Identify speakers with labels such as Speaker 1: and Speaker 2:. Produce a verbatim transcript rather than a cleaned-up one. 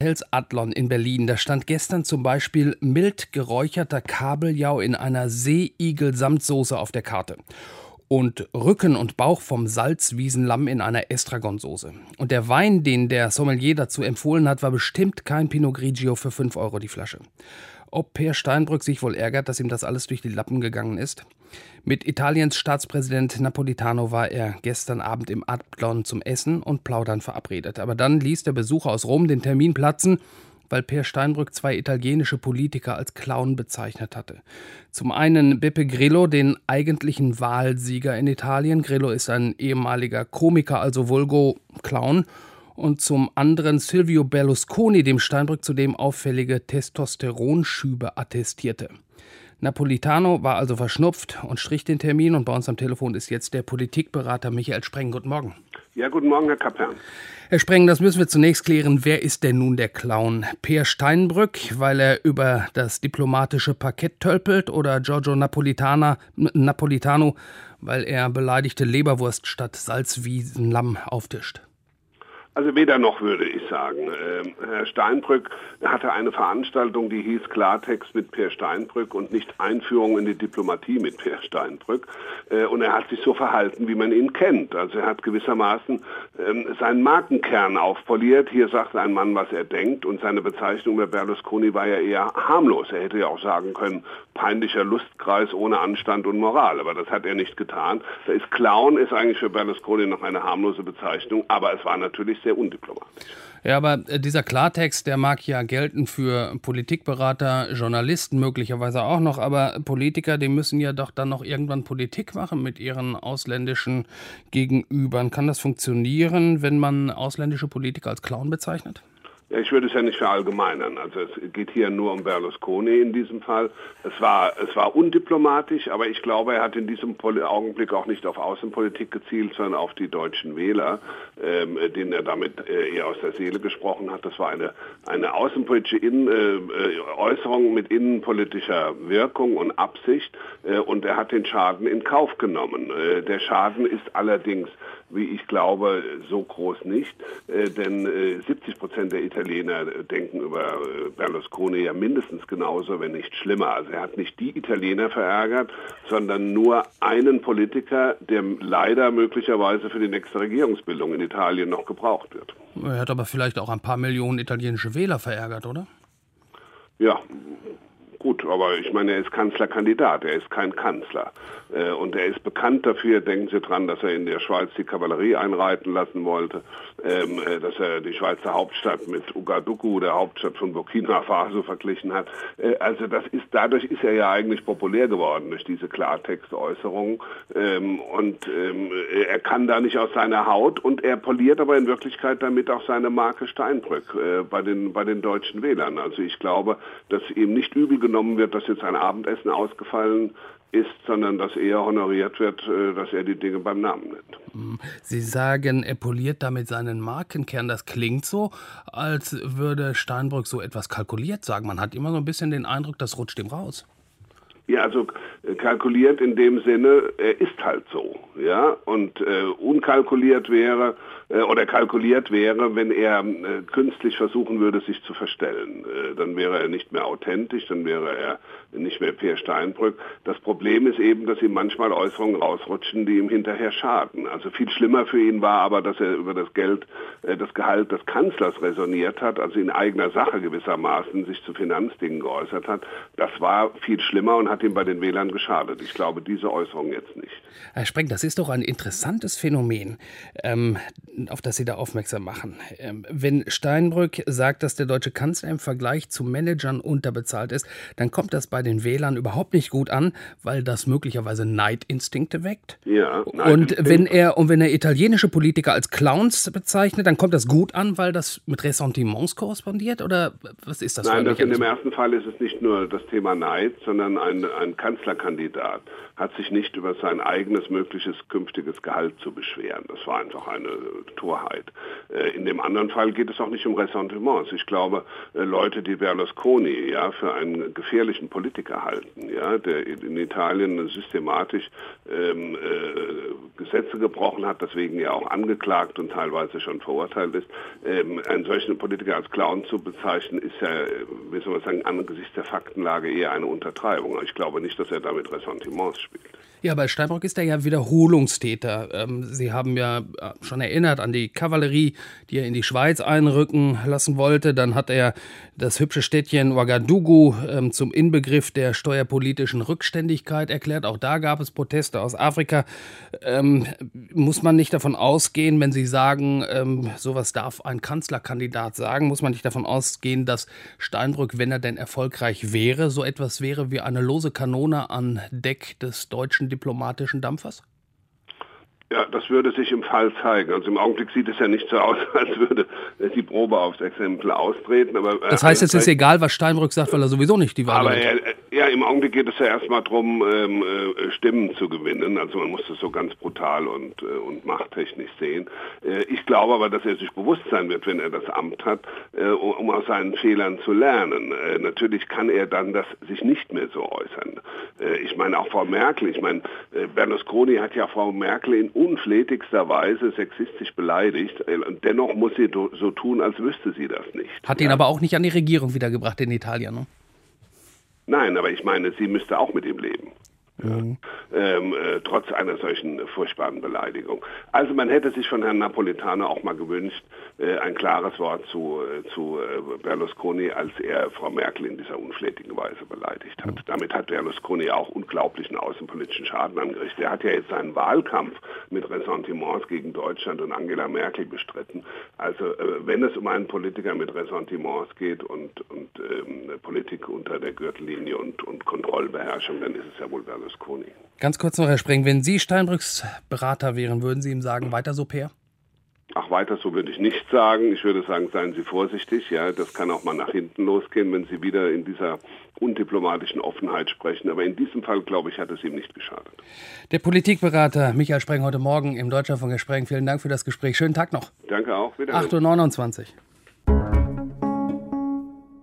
Speaker 1: Hotels Adlon in Berlin. Da stand gestern zum Beispiel mild geräucherter Kabeljau in einer Seeigel-Samtsoße auf der Karte. Und Rücken und Bauch vom Salzwiesenlamm in einer Estragonsoße. Und der Wein, den der Sommelier dazu empfohlen hat, war bestimmt kein Pinot Grigio für fünf Euro die Flasche. Ob Peer Steinbrück sich wohl ärgert, dass ihm das alles durch die Lappen gegangen ist? Mit Italiens Staatspräsident Napolitano war er gestern Abend im Adlon zum Essen und Plaudern verabredet. Aber dann ließ der Besucher aus Rom den Termin platzen, weil Peer Steinbrück zwei italienische Politiker als Clown bezeichnet hatte. Zum einen Beppe Grillo, den eigentlichen Wahlsieger in Italien. Grillo ist ein ehemaliger Komiker, also vulgo Clown. Und zum anderen Silvio Berlusconi, dem Steinbrück zudem auffällige Testosteronschübe attestierte. Napolitano war also verschnupft und strich den Termin. Und bei uns am Telefon ist jetzt der Politikberater Michael Spreng. Guten Morgen.
Speaker 2: Ja, guten Morgen, Herr Kapern.
Speaker 1: Herr Spreng, das müssen wir zunächst klären. Wer ist denn nun der Clown? Peer Steinbrück, weil er über das diplomatische Parkett tölpelt, oder Giorgio Napolitana, Napolitano, weil er beleidigte Leberwurst statt Salzwiesenlamm auftischt?
Speaker 2: Also weder noch, würde ich sagen. Ähm, Herr Steinbrück hatte eine Veranstaltung, die hieß Klartext mit Peer Steinbrück und nicht Einführung in die Diplomatie mit Peer Steinbrück. Äh, und er hat sich so verhalten, wie man ihn kennt. Also er hat gewissermaßen ähm, seinen Markenkern aufpoliert. Hier sagt ein Mann, was er denkt. Und seine Bezeichnung bei Berlusconi war ja eher harmlos. Er hätte ja auch sagen können, peinlicher Lustkreis ohne Anstand und Moral. Aber das hat er nicht getan. Da ist Clown, ist eigentlich für Berlusconi noch eine harmlose Bezeichnung. Aber es war natürlich sehr undiplomatisch.
Speaker 1: Ja, aber dieser Klartext, der mag ja gelten für Politikberater, Journalisten möglicherweise auch noch, aber Politiker, die müssen ja doch dann noch irgendwann Politik machen mit ihren ausländischen Gegenübern. Kann das funktionieren, wenn man ausländische Politiker als Clown bezeichnet?
Speaker 2: Ja, ich würde es ja nicht verallgemeinern. Also es geht hier nur um Berlusconi in diesem Fall. Es war, es war undiplomatisch, aber ich glaube, er hat in diesem Augenblick auch nicht auf Außenpolitik gezielt, sondern auf die deutschen Wähler, ähm, denen er damit äh, eher aus der Seele gesprochen hat. Das war eine, eine außenpolitische Innen, äh, Äußerung mit innenpolitischer Wirkung und Absicht, äh, und er hat den Schaden in Kauf genommen. Äh, der Schaden ist allerdings, wie ich glaube, so groß nicht, äh, denn äh, siebzig Prozent der Italiener denken über äh, Berlusconi ja mindestens genauso, wenn nicht schlimmer. Also er hat nicht die Italiener verärgert, sondern nur einen Politiker, der leider möglicherweise für die nächste Regierungsbildung in Italien noch gebraucht wird.
Speaker 1: Er hat aber vielleicht auch ein paar Millionen italienische Wähler verärgert, oder?
Speaker 2: Ja, gut, aber ich meine, er ist Kanzlerkandidat, er ist kein Kanzler. Äh, und er ist bekannt dafür, denken Sie dran, dass er in der Schweiz die Kavallerie einreiten lassen wollte, ähm, äh, dass er die Schweizer Hauptstadt mit Ouagadougou, der Hauptstadt von Burkina Faso, verglichen hat. Äh, also das ist, dadurch ist er ja eigentlich populär geworden, durch diese Klartextäußerung. Ähm, und ähm, er kann da nicht aus seiner Haut, und er poliert aber in Wirklichkeit damit auch seine Marke Steinbrück äh, bei den, bei den deutschen Wählern. Also ich glaube, dass ihm nicht übel genommen wird, dass jetzt ein Abendessen ausgefallen ist, sondern dass eher honoriert wird, dass er die Dinge beim Namen nennt.
Speaker 1: Sie sagen, er poliert damit seinen Markenkern. Das klingt so, als würde Steinbrück so etwas kalkuliert sagen. Man hat immer so ein bisschen den Eindruck, das rutscht ihm raus.
Speaker 2: Ja, also kalkuliert in dem Sinne, er ist halt so, ja, und äh, unkalkuliert wäre äh, oder kalkuliert wäre, wenn er äh, künstlich versuchen würde, sich zu verstellen. Äh, dann wäre er nicht mehr authentisch, dann wäre er nicht mehr Peer Steinbrück. Das Problem ist eben, dass ihm manchmal Äußerungen rausrutschen, die ihm hinterher schaden. Also viel schlimmer für ihn war aber, dass er über das Geld, äh, das Gehalt des Kanzlers resoniert hat, also in eigener Sache gewissermaßen sich zu Finanzdingen geäußert hat. Das war viel schlimmer und hat ihm bei den Wählern geschadet. Ich glaube, diese Äußerung jetzt nicht.
Speaker 1: Herr Spreng, das ist doch ein interessantes Phänomen, ähm, auf das Sie da aufmerksam machen. Ähm, wenn Steinbrück sagt, dass der deutsche Kanzler im Vergleich zu Managern unterbezahlt ist, dann kommt das bei den Wählern überhaupt nicht gut an, weil das möglicherweise Neidinstinkte weckt.
Speaker 2: Ja,
Speaker 1: und wenn er und wenn er italienische Politiker als Clowns bezeichnet, dann kommt das gut an, weil das mit Ressentiments korrespondiert? Oder was ist das?
Speaker 2: Nein, das in dem ersten Fall ist es nicht nur das Thema Neid, sondern ein ein Kanzlerkandidat hat sich nicht über sein eigenes mögliches künftiges Gehalt zu beschweren. Das war einfach eine Torheit. In dem anderen Fall geht es auch nicht um Ressentiments. Ich glaube, Leute, die Berlusconi ja für einen gefährlichen Politiker halten, ja, der in Italien systematisch ähm, äh, Gesetze gebrochen hat, deswegen ja auch angeklagt und teilweise schon verurteilt ist, ähm, einen solchen Politiker als Clown zu bezeichnen, ist ja, wie soll man sagen, angesichts der Faktenlage eher eine Untertreibung. Ich glaube nicht, dass er damit Ressentiments spielt.
Speaker 1: Ja, bei Steinbrück ist er ja Wiederholungstäter. Sie haben ja schon erinnert an die Kavallerie, die er in die Schweiz einrücken lassen wollte. Dann hat er das hübsche Städtchen Ouagadougou zum Inbegriff der steuerpolitischen Rückständigkeit erklärt. Auch da gab es Proteste aus Afrika. Ähm, muss man nicht davon ausgehen, wenn Sie sagen, ähm, sowas darf ein Kanzlerkandidat sagen, muss man nicht davon ausgehen, dass Steinbrück, wenn er denn erfolgreich wäre, so etwas wäre wie eine lose Kanone an Deck des deutschen diplomatischen Dampfers?
Speaker 2: Ja, das würde sich im Fall zeigen. Also im Augenblick sieht es ja nicht so aus, als würde die Probe aufs Exempel austreten. Aber, äh,
Speaker 1: das heißt, es ist egal, was Steinbrück sagt, weil er sowieso nicht die Wahl
Speaker 2: aber
Speaker 1: hat.
Speaker 2: Er, ja, im Augenblick geht es ja erstmal darum, ähm, äh, Stimmen zu gewinnen. Also man muss das so ganz brutal und, äh, und machttechnisch sehen. Äh, ich glaube aber, dass er sich bewusst sein wird, wenn er das Amt hat, äh, um aus seinen Fehlern zu lernen. Äh, natürlich kann er dann das sich nicht mehr so äußern. Äh, ich meine, auch Frau Merkel, ich meine, äh, Berlusconi hat ja Frau Merkel in unflätigster Weise sexistisch beleidigt. Und dennoch muss sie so tun, als wüsste sie das nicht.
Speaker 1: Hat ihn ja. aber auch nicht an die Regierung wiedergebracht in Italien, ne?
Speaker 2: Nein, aber ich meine, sie müsste auch mit ihm leben.
Speaker 1: Mhm.
Speaker 2: Ähm, äh, trotz einer solchen äh, furchtbaren Beleidigung. Also man hätte sich von Herrn Napolitano auch mal gewünscht, äh, ein klares Wort zu, äh, zu äh, Berlusconi, als er Frau Merkel in dieser unflätigen Weise beleidigt hat. Mhm. Damit hat Berlusconi auch unglaublichen außenpolitischen Schaden angerichtet. Er hat ja jetzt seinen Wahlkampf mit Ressentiments gegen Deutschland und Angela Merkel bestritten. Also äh, wenn es um einen Politiker mit Ressentiments geht und, und ähm, Politik unter der Gürtellinie und, und Kontrollbeherrschung, dann ist es ja wohl Berlusconi.
Speaker 1: Ganz kurz noch, Herr Spreng, wenn Sie Steinbrücks Berater wären, würden Sie ihm sagen, weiter so, Peer?
Speaker 2: Ach, weiter so würde ich nicht sagen. Ich würde sagen, seien Sie vorsichtig. Ja, das kann auch mal nach hinten losgehen, wenn Sie wieder in dieser undiplomatischen Offenheit sprechen. Aber in diesem Fall, glaube ich, hat es ihm nicht geschadet.
Speaker 1: Der Politikberater Michael Spreng heute Morgen im Deutschlandfunk. Herr Spreng, vielen Dank für das Gespräch. Schönen Tag noch.
Speaker 2: Danke auch. Wiederhören.
Speaker 1: acht Uhr neunundzwanzig.